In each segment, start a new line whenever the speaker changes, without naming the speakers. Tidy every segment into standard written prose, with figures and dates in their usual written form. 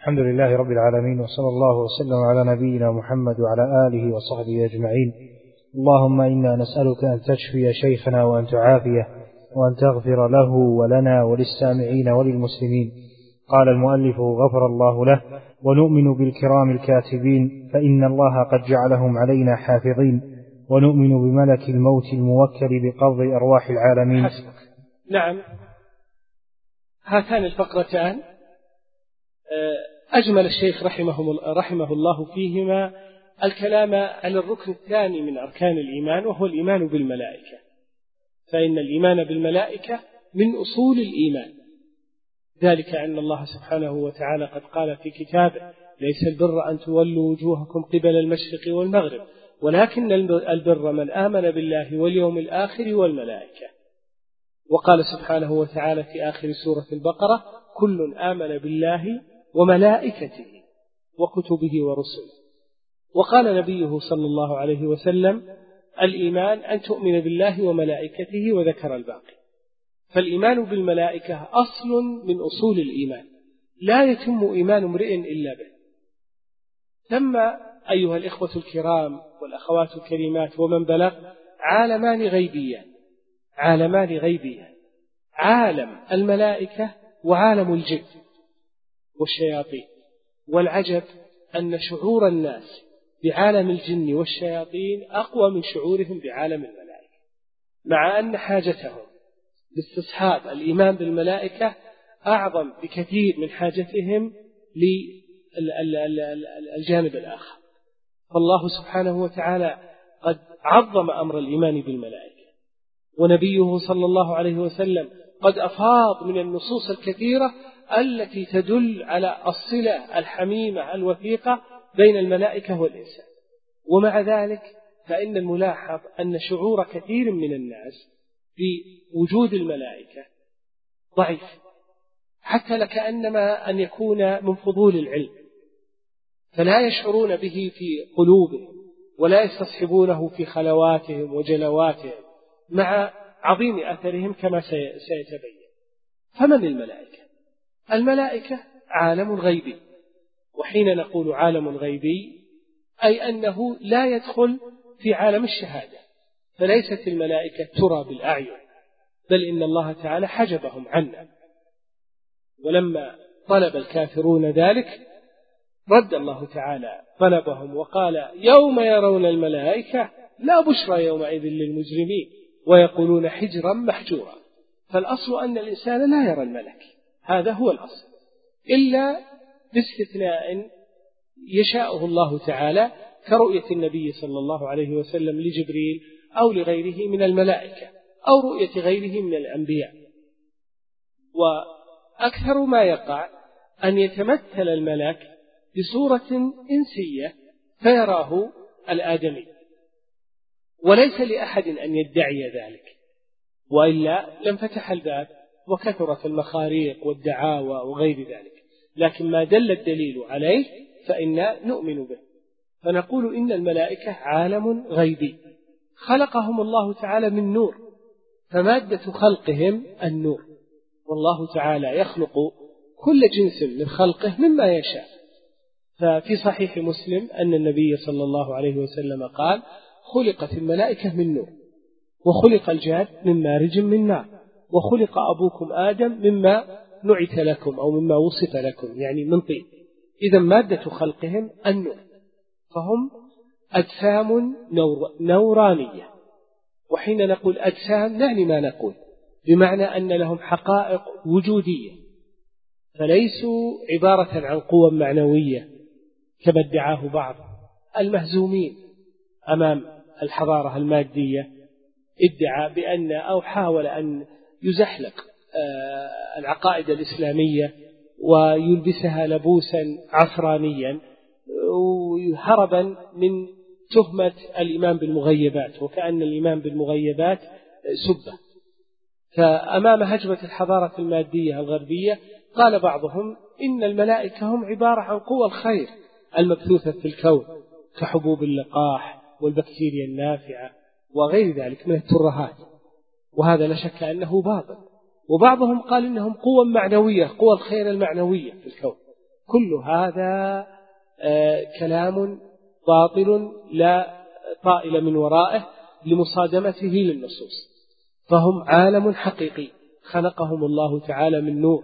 الحمد لله رب العالمين، وصلى الله وسلم على نبينا محمد وعلى آله وصحبه أجمعين. اللهم إنا نسألك أن تشفي شيخنا وأن تعافيه وأن تغفر له ولنا وللسامعين وللمسلمين. قال المؤلف غفر الله له: ونؤمن بالكرام الكاتبين فإن الله قد جعلهم علينا حافظين، ونؤمن بملك الموت الموكل بقبض أرواح العالمين.
نعم، هاتان الفقرتان أجمل الشيخ رحمه الله فيهما الكلام على الركن الثاني من أركان الإيمان، وهو الإيمان بالملائكة. فإن الإيمان بالملائكة من أصول الإيمان، ذلك أن الله سبحانه وتعالى قد قال في كتابه: ليس البر أن تولوا وجوهكم قبل المشرق والمغرب ولكن البر من آمن بالله واليوم الآخر والملائكة. وقال سبحانه وتعالى في آخر سورة البقرة: كل آمن بالله وملائكته وكتبه ورسله. وقال نبيه صلى الله عليه وسلم: الإيمان أن تؤمن بالله وملائكته، وذكر الباقي. فالإيمان بالملائكة أصل من أصول الإيمان، لا يتم إيمان امرئ إلا به. ثم أيها الإخوة الكرام والأخوات الكريمات ومن بلغ، عالمان غيبيان: عالم الملائكة وعالم الجن والشياطين. والعجب أن شعور الناس بعالم الجن والشياطين أقوى من شعورهم بعالم الملائكة، مع أن حاجتهم لاستصحاب الإيمان بالملائكة أعظم بكثير من حاجتهم للجانب الآخر. فالله سبحانه وتعالى قد عظم أمر الإيمان بالملائكة، ونبيه صلى الله عليه وسلم قد أفاض من النصوص الكثيرة التي تدل على الصلة الحميمة الوثيقة بين الملائكة والإنسان. ومع ذلك فإن الملاحظ أن شعور كثير من الناس بوجود الملائكة ضعيف، حتى لكأنما أن يكون من فضول العلم، فلا يشعرون به في قلوبهم ولا يستصحبونه في خلواتهم وجلواتهم، مع عظيم أثرهم كما سيتبين. فمن الملائكة؟ الملائكة عالم غيبي، وحين نقول عالم غيبي أي أنه لا يدخل في عالم الشهادة، فليست الملائكة ترى بالأعين، بل إن الله تعالى حجبهم عنا. ولما طلب الكافرون ذلك رد الله تعالى طلبهم وقال: يوم يرون الملائكة لا بشرى يومئذ للمجرمين ويقولون حجرا محجورا. فالأصل أن الإنسان لا يرى الملك، هذا هو الأصل، إلا باستثناء يشاءه الله تعالى، كرؤية النبي صلى الله عليه وسلم لجبريل أو لغيره من الملائكة، أو رؤية غيره من الأنبياء. وأكثر ما يقع أن يتمثل الملك بصورة إنسية فيراه الآدمي، وليس لأحد أن يدعي ذلك، وإلا لم فتح الباب وكثرت المخاريق والدعاوى وغير ذلك. لكن ما دل الدليل عليه فإنا نؤمن به، فنقول إن الملائكة عالم غيبي خلقهم الله تعالى من نور، فمادة خلقهم النور، والله تعالى يخلق كل جنس من خلقه مما يشاء. ففي صحيح مسلم أن النبي صلى الله عليه وسلم قال: خلقت الملائكة من نور، وخلق الجاد من مارج من نار، وخلق أبوكم آدم مما نعت لكم أو مما وصف لكم، يعني من طين. إذا مادة خلقهم النور، فهم أجسام نورانية. وحين نقول أجسام نعني ما نقول، بمعنى أن لهم حقائق وجودية، فليسوا عبارة عن قوى معنوية كما ادعاه بعض المهزومين أمام الحضارة المادية. ادعى بأن أو حاول أن يزحلق العقائد الإسلامية ويلبسها لبوسا عصرانيا، هربا من تهمة الإيمان بالمغيبات، وكأن الإيمان بالمغيبات سبة. فأمام هجمة الحضارة المادية الغربية قال بعضهم إن الملائكة هم عبارة عن قوى الخير المبثوثة في الكون، كحبوب اللقاح والبكتيريا النافعة وغير ذلك من الترهات، وهذا لا شك أنه باطل. وبعضهم قال إنهم قوى معنوية، قوى الخير المعنوية في الكون، كل هذا كلام باطل لا طائل من ورائه لمصادمته للنصوص. فهم عالم حقيقي خلقهم الله تعالى من نور،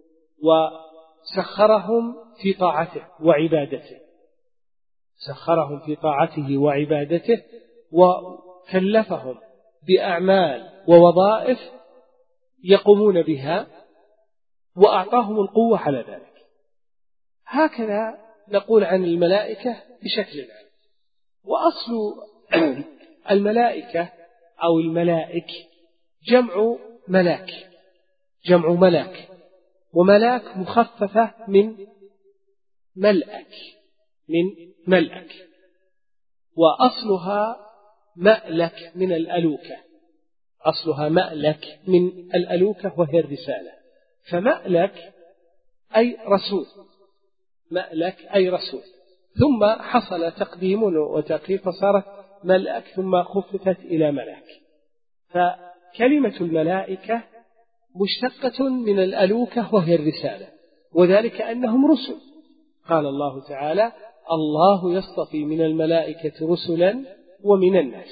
وسخرهم في طاعته وعبادته، سخرهم في طاعته وعبادته، وكلفهم بأعمال ووظائف يقومون بها، وأعطاهم القوة على ذلك. هكذا نقول عن الملائكة بشكل عام. وأصل الملائكة أو الملائك جمع ملاك، جمع ملاك، وملاك مخففة من ملأك، من ملأك، وأصلها مألك من الألوكة، أصلها مألك من الألوكة وهي الرسالة. فمألك أي رسول، مألك أي رسول، ثم حصل تقديم وتأخير فصارت ملأك ثم خففت إلى ملاك. فكلمة الملائكة مشتقة من الألوكة وهي الرسالة، وذلك أنهم رسل. قال الله تعالى: الله يصطفي من الملائكة رسلا ومن الناس.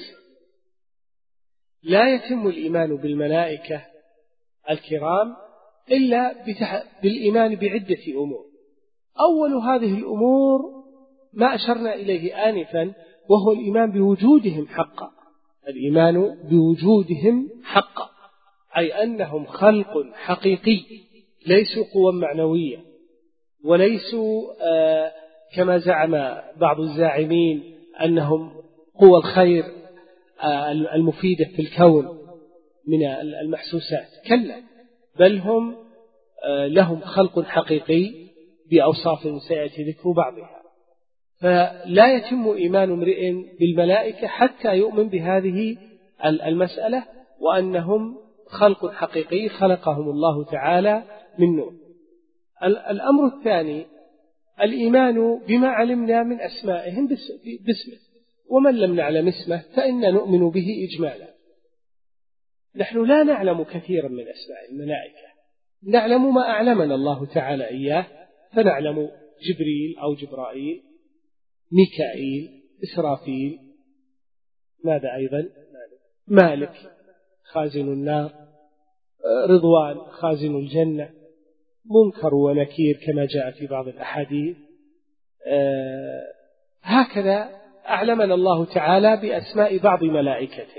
لا يتم الإيمان بالملائكة الكرام إلا بالإيمان بعدة أمور. أول هذه الأمور ما أشرنا إليه آنفا، وهو الإيمان بوجودهم حقا، الإيمان بوجودهم حقا، أي أنهم خلق حقيقي، ليسوا قوى معنوية، وليسوا كما زعم بعض الزاعمين أنهم قوى الخير المفيدة في الكون من المحسوسات. كلا، بل هم لهم خلق حقيقي بأوصاف سيأتي ذكر بعضها. فلا يتم إيمان امرئ بالملائكة حتى يؤمن بهذه المسألة، وأنهم خلق حقيقي خلقهم الله تعالى من نور. الأمر الثاني الإيمان بما علمنا من أسمائهم باسمه، ومن لم نعلم اسمه فإنا نؤمن به إجمالا. نحن لا نعلم كثيرا من أسماء الملائكة، نعلم ما أعلمنا الله تعالى إياه، فنعلم جبريل أو جبرائيل، ميكائيل، إسرافيل، ماذا أيضا؟ مالك خازن النار، رضوان خازن الجنة، منكر ونكير كما جاء في بعض الأحاديث. هكذا أعلمنا الله تعالى بأسماء بعض ملائكته،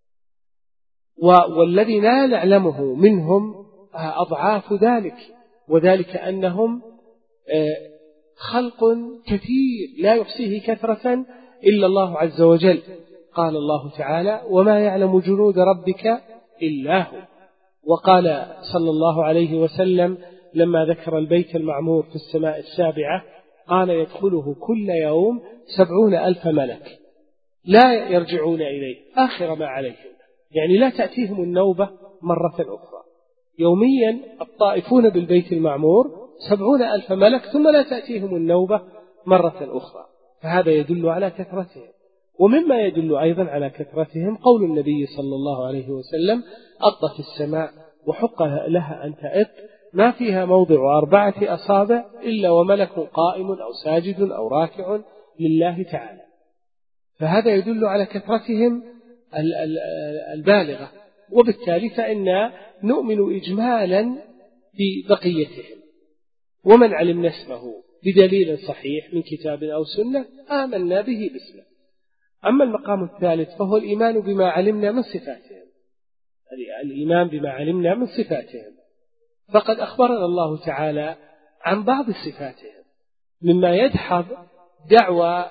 والذي لا نعلمه منهم أضعاف ذلك، وذلك أنهم خلق كثير لا يحصيه كثرة إلا الله عز وجل. قال الله تعالى: وما يعلم جنود ربك إلا هو. وقال صلى الله عليه وسلم لما ذكر البيت المعمور في السماء السابعة قال: يدخله كل يوم 70,000 ملك لا يرجعون إليه آخر ما عليهم، يعني لا تأتيهم النوبة مرة أخرى. يوميا الطائفون بالبيت المعمور 70,000 ملك ثم لا تأتيهم النوبة مرة أخرى. فهذا يدل على كثرتهم. ومما يدل أيضا على كثرتهم قول النبي صلى الله عليه وسلم: أطت السماء وحق لها أن تأت ما فيها موضع 4 أصابع إلا وملك قائم أو ساجد أو راكع لله تعالى. فهذا يدل على كثرتهم البالغة، وبالتالي فإنا نؤمن إجمالا ببقيتهم، ومن علمنا اسمه بدليل صحيح من كتاب أو سنة آمنا به باسمه. أما المقام الثالث فهو الإيمان بما علمنا من صفاتهم، الإيمان بما علمنا من صفاتهم. فقد أخبرنا الله تعالى عن بعض صفاتهم مما يدحض دعوى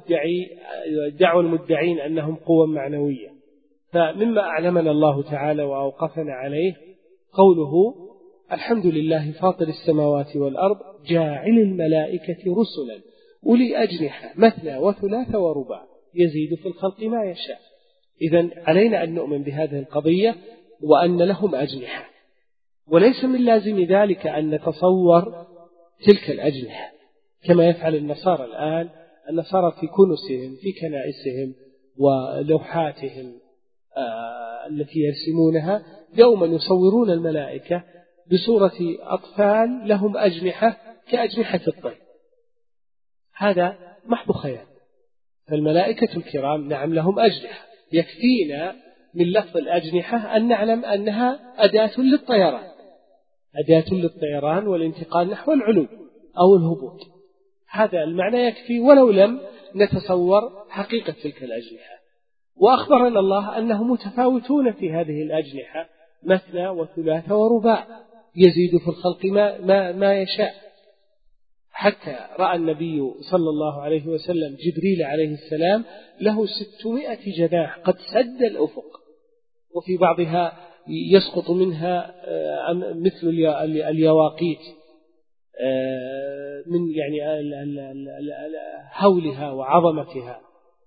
المدعين أنهم قوى معنوية. فمما أعلمنا الله تعالى وأوقفنا عليه قوله: الحمد لله فاطر السماوات والأرض جاعل الملائكة رسلا أولي أجنحة مثنى وثلاث ورباع يزيد في الخلق ما يشاء. إذن علينا أن نؤمن بهذه القضية وأن لهم أجنحة، وليس من لازم ذلك أن نتصور تلك الأجنحة كما يفعل النصارى الآن. النصارى في كنسهم في كنائسهم ولوحاتهم التي يرسمونها دوما يصورون الملائكة بصورة أطفال لهم أجنحة كأجنحة الطير، هذا محض خيال. فالملائكة الكرام نعم لهم أجنحة، يكفينا من لفظ الأجنحة أن نعلم أنها أداة للطيران، أداة للطيران والانتقال نحو العلو أو الهبوط، هذا المعنى يكفي ولو لم نتصور حقيقة تلك الأجنحة. وأخبرنا الله أنهم متفاوتون في هذه الأجنحة، مثنى وثلاث ورباع، يزيد في الخلق ما يشاء، حتى رأى النبي صلى الله عليه وسلم جبريل عليه السلام له 600 جناح قد سد الأفق، وفي بعضها يسقط منها مثل اليواقيت من يعني هولها وعظمتها،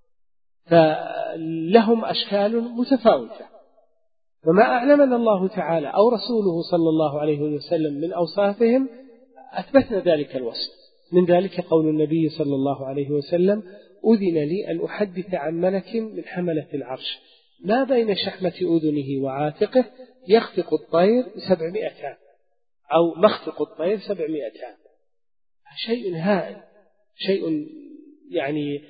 فلهم أشكال متفاوتة. فما أعلمنا الله تعالى أو رسوله صلى الله عليه وسلم من أوصافهم أثبتنا ذلك الوصف. من ذلك قول النبي صلى الله عليه وسلم: أذن لي أن أحدث عن ملك من حملة العرش ما بين شحمة أذنه وعاتقه يخفق الطير 700 عام، أو مخفق الطير 700 عام. شيء هائل، شيء يعني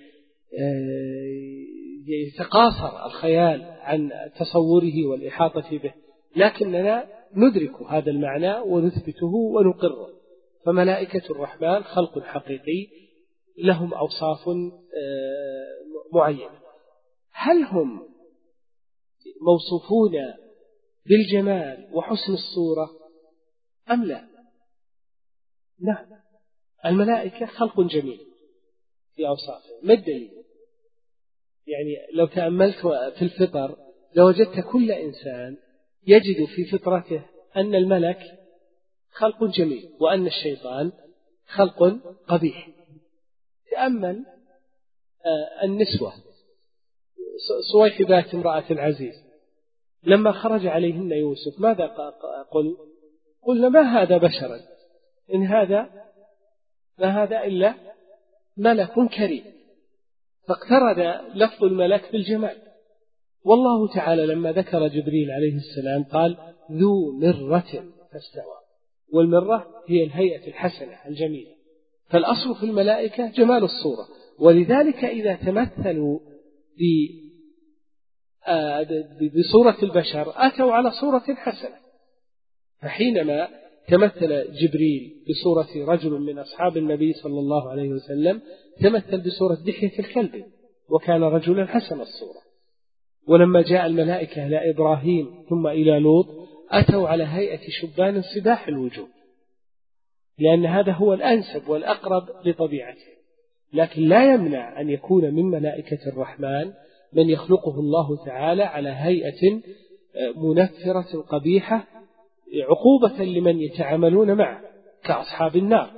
يتقاصر الخيال عن تصوره والإحاطة به، لكننا ندرك هذا المعنى ونثبته ونقره. فملائكة الرحمن خلق حقيقي لهم أوصاف معينة. هل هم موصوفون بالجمال وحسن الصورة أم لا؟ نعم، الملائكة خلق جميل في أوصافه. ما الدليل؟ يعني لو تأملت في الفطر لوجدت كل إنسان يجد في فطرته أن الملك خلق جميل وأن الشيطان خلق قبيح. تأمل النسوة صويحبات امرأة العزيز لما خرج عليهن يوسف ماذا قلنا ما هذا بشرا إن هذا ما هذا إلا ملك كريم، فاقترن لفظ الملك بالجمال. والله تعالى لما ذكر جبريل عليه السلام قال: ذو مرة فاستوى، والمرة هي الهيئة الحسنة الجميلة. فالأصل في الملائكة جمال الصورة، ولذلك إذا تمثلوا بصورة البشر أتوا على صورة حسنة. فحينما تمثل جبريل بصورة رجل من أصحاب النبي صلى الله عليه وسلم تمثل بصورة دحية الكلب، وكان رجلا حسن الصورة. ولما جاء الملائكة إلى إبراهيم ثم إلى لوط أتوا على هيئة شبان صباح الوجوه، لأن هذا هو الأنسب والأقرب لطبيعته. لكن لا يمنع أن يكون من ملائكة الرحمن من يخلقه الله تعالى على هيئة منفرة قبيحة عقوبة لمن يتعاملون معه كأصحاب النار.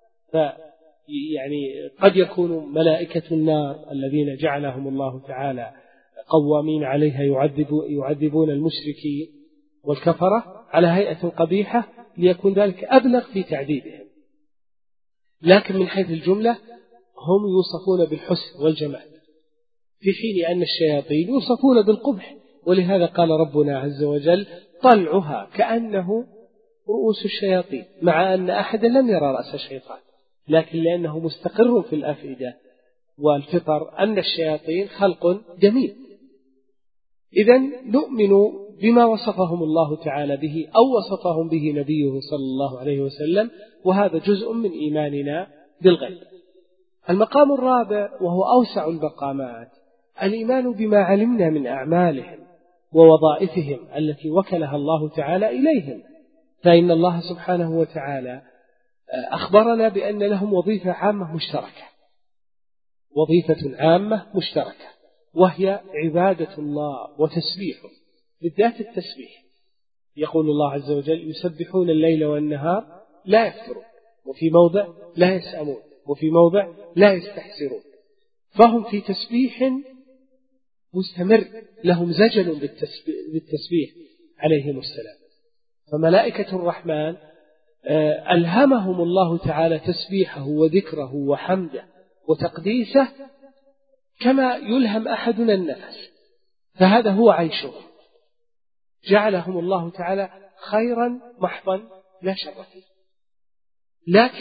يعني قد يكون ملائكة النار الذين جعلهم الله تعالى قوامين عليها يعذبون المشركين والكفرة على هيئة قبيحة ليكون ذلك أبلغ في تعذيبهم، لكن من حيث الجملة هم يوصفون بالحسن والجمال، في حين أن الشياطين يوصفون بالقبح. ولهذا قال ربنا عز وجل: طلعها كأنه رؤوس الشياطين، مع أن أحدا لم يرى رأس الشيطان، لكن لأنه مستقر في الأفئدة والفطر أن الشياطين خلق جميل. إذن نؤمن بما وصفهم الله تعالى به أو وصفهم به نبيه صلى الله عليه وسلم، وهذا جزء من إيماننا بالغيب. المقام الرابع وهو أوسع المقامات الإيمان بما علمنا من أعمالهم ووظائفهم التي وكلها الله تعالى إليهم. فإن الله سبحانه وتعالى أخبرنا بأن لهم وظيفة عامة مشتركة، وظيفة عامة مشتركة، وهي عبادة الله وتسبيحه، بالذات التسبيح. يقول الله عز وجل: يسبحون الليل والنهار لا يفترون، وفي موضع لا يسأمون، وفي موضع لا يستحسرون. فهم في تسبيح مستمر، لهم زجل بالتسبيح عليهم السلام. فملائكة الرحمن ألهمهم الله تعالى تسبيحه وذكره وحمده وتقديسه كما يلهم أحدنا النفس، فهذا هو عيشهم. جعلهم الله تعالى خيرا محضا لا شر فيه. لكن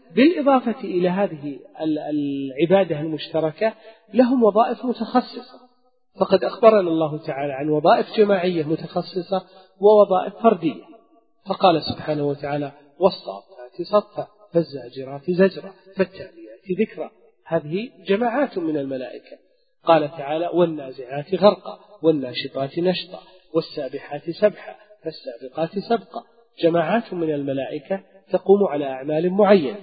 بالإضافة إلى هذه العبادة المشتركة لهم وظائف متخصصة، فقد أخبرنا الله تعالى عن وظائف جماعية متخصصة ووظائف فردية، فقال سبحانه وتعالى والصافات صفا فالزاجرات زجرا فالتاليات ذكرا، هذه جماعات من الملائكة. قال تعالى والنازعات غرقا والناشطات نشطا والسابحات سبحا فالسابقات سبقا، جماعات من الملائكة تقوم على أعمال معينة.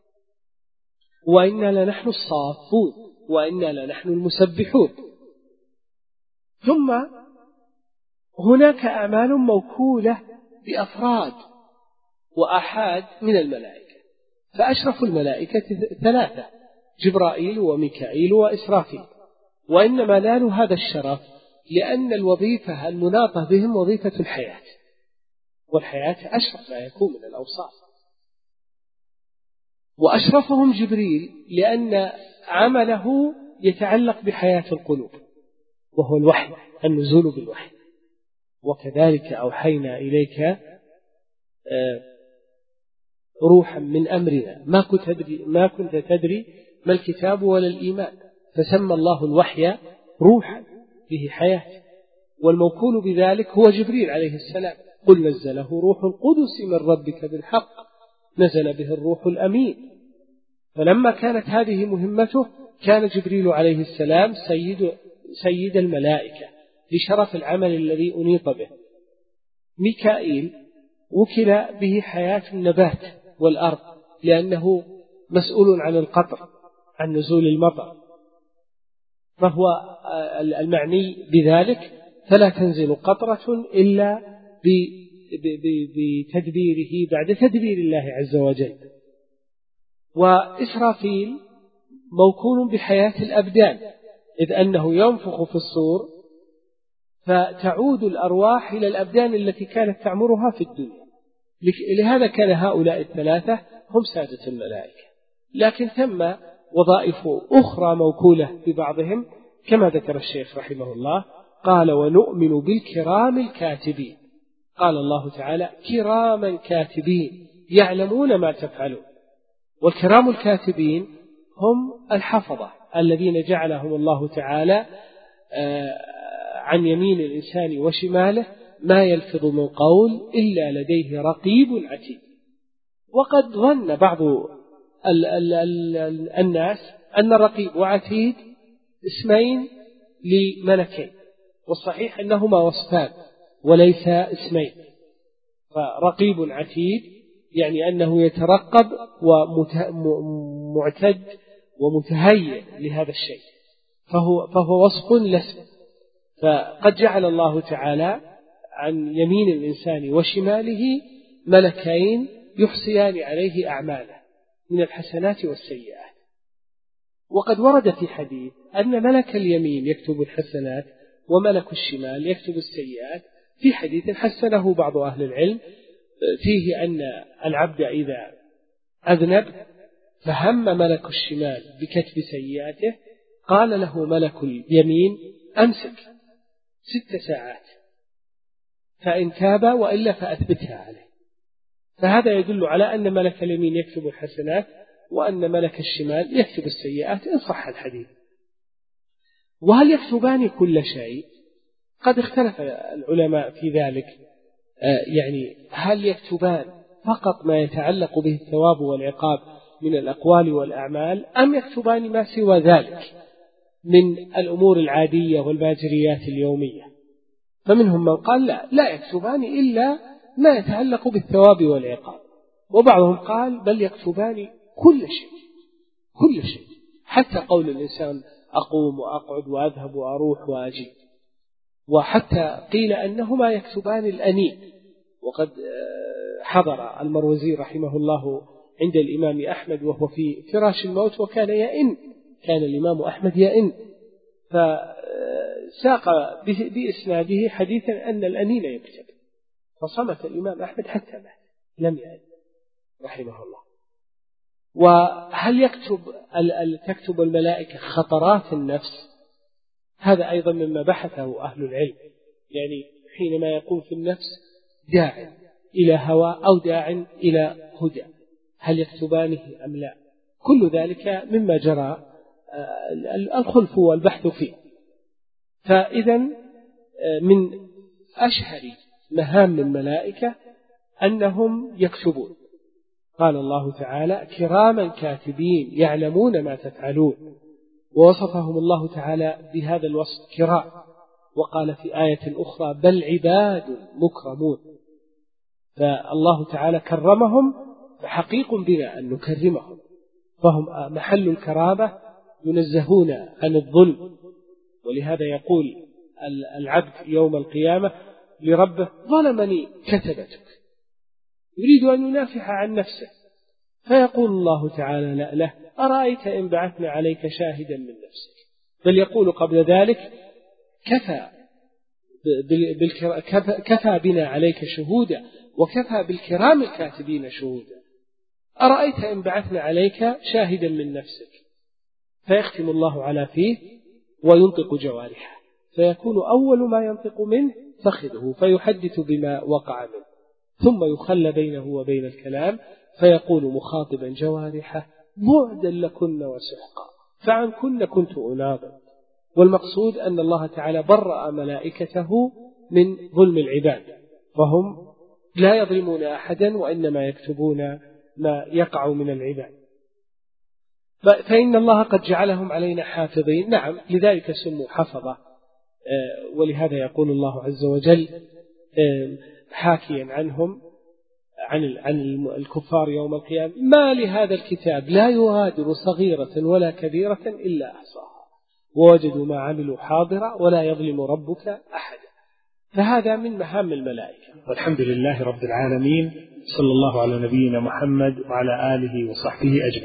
وإنا لنحن الصافون وإنا لنحن المسبحون. ثم هناك أعمال موكولة بأفراد وأحاد من الملائكة، فأشرف الملائكة 3: جبرائيل وميكائيل وإسرافيل، وإنما نالوا هذا الشرف لأن الوظيفة المناطة بهم وظيفة الحياة، والحياة أشرف ما يكون من الأوصاف. وأشرفهم جبريل لأن عمله يتعلق بحياة القلوب، وهو الوحي، النزول بالوحي. وكذلك أوحينا إليك روحا من أمرنا ما كنت تدري ما الكتاب ولا الإيمان، فسمى الله الوحي روحا به حياة، والموكول بذلك هو جبريل عليه السلام. قل نزله روح القدس من ربك بالحق نزل به الروح الأمين. فلما كانت هذه مهمته كان جبريل عليه السلام سيد الملائكة لشرف العمل الذي أنيط به. ميكائيل وكل به حياة النبات والأرض لأنه مسؤول عن القطر، عن نزول المطر، فهو المعني بذلك، فلا تنزل قطرة إلا بتدبيره بعد تدبير الله عز وجل. وإسرافيل موكول بحياة الأبدان، إذ أنه ينفخ في الصور فتعود الأرواح إلى الأبدان التي كانت تعمرها في الدنيا. لهذا كان هؤلاء 3 هم سادة الملائكة، لكن ثم وظائف أخرى موكولة ببعضهم كما ذكر الشيخ رحمه الله. قال ونؤمن بالكرام الكاتبين، قال الله تعالى كراما كاتبين يعلمون ما تفعلون. والكرام الكاتبين هم الحفظة الذين جعلهم الله تعالى عن يمين الإنسان وشماله ما يلفظ من قول إلا لديه رقيب عتيد. وقد ظن بعض الناس أن رقيب وعتيد اسمين لملكين، والصحيح أنهما وصفان وليس اسمين. فرقيب عتيد يعني أنه يترقب ومعتد ومتهيئ لهذا الشيء، فهو وصف لاسم. فقد جعل الله تعالى عن يمين الإنسان وشماله ملكين يحصيان عليه أعماله من الحسنات والسيئات. وقد ورد في حديث أن ملك اليمين يكتب الحسنات وملك الشمال يكتب السيئات، في حديث حسنه بعض أهل العلم فيه أن العبد إذا أذنب فهم ملك الشمال بكتب سيئاته قال له ملك اليمين أمسك 6 ساعات فإن تاب وإلا فأثبتها عليه. فهذا يدل على أن ملك اليمين يكتب الحسنات وأن ملك الشمال يكتب السيئات إن صح الحديث. وهل يكتبان كل شيء؟ قد اختلف العلماء في ذلك، يعني هل يكتبان فقط ما يتعلق به الثواب والعقاب من الأقوال والأعمال، أم يكتبان ما سوى ذلك من الأمور العادية والباجريات اليومية؟ فمنهم من قال لا يكتبان إلا ما يتعلق بالثواب والعقاب، وبعضهم قال بل يكتبان كل شيء حتى قول الإنسان أقوم وأقعد وأذهب وأروح وأجي. وحتى قيل أنهما يكتبان الأنين. وقد حضر المروزي رحمه الله عند الإمام أحمد وهو في فراش الموت وكان يئن، كان الإمام أحمد يئن، فساق بإسناده حديثا أن الأنين يكتب، فصمت الإمام أحمد حتى مات لم يئن رحمه الله. وهل تكتب الملائكة خطرات النفس؟ هذا أيضا مما بحثه أهل العلم، يعني حينما يقوم في النفس داع إلى هوى أو داع إلى هدى، هل يكتبانه أم لا؟ كل ذلك مما جرى الخلف والبحث فيه. فإذا من أشهر مهام الملائكة أنهم يكتبون. قال الله تعالى: كراما كاتبين يعلمون ما تفعلون، ووصفهم الله تعالى بهذا الوصف كرام. وقال في آية أخرى: بل عباد مكرمون. فالله تعالى كرمهم، فحقيق بنا أن نكرمهم، فهم محل الكرامة، ينزهون عن الظلم. ولهذا يقول العبد يوم القيامة لربه: ظلمني كتبتك، يريد أن ينافح عن نفسه، فيقول الله تعالى له: أرأيت إن بعثنا عليك شاهدا من نفسك. بل يقول قبل ذلك: كفى بنا عليك شهودا، وكفى بالكرام الكاتبين شهودا. أرأيت إن بعثنا عليك شاهدا من نفسك. فيختم الله على فيه وينطق جوارحه، فيكون أول ما ينطق منه فخذه، فيحدث بما وقع منه، ثم يخلى بينه وبين الكلام، فيقول مخاطبا جوارحه: بعدا لكن وسحقا، فعن كنت أناظر. والمقصود أن الله تعالى برأ ملائكته من ظلم العباد، فهم لا يظلمون أحدا، وإنما يكتبون ما يقع من العباد. فإن الله قد جعلهم علينا حافظين. نعم، لذلك سموا حفظة. ولهذا يقول الله عز وجل حاكيا عنهم عن الكفار يوم القيامة: ما لهذا الكتاب لا يغادر صغيرة ولا كبيرة إلا أحصاها ووجدوا ما عملوا حاضرا ولا يظلم ربك أحدا. فهذا من مهام الملائكة.
والحمد لله رب العالمين، صلى الله على نبينا محمد وعلى آله وصحبه أجمعين.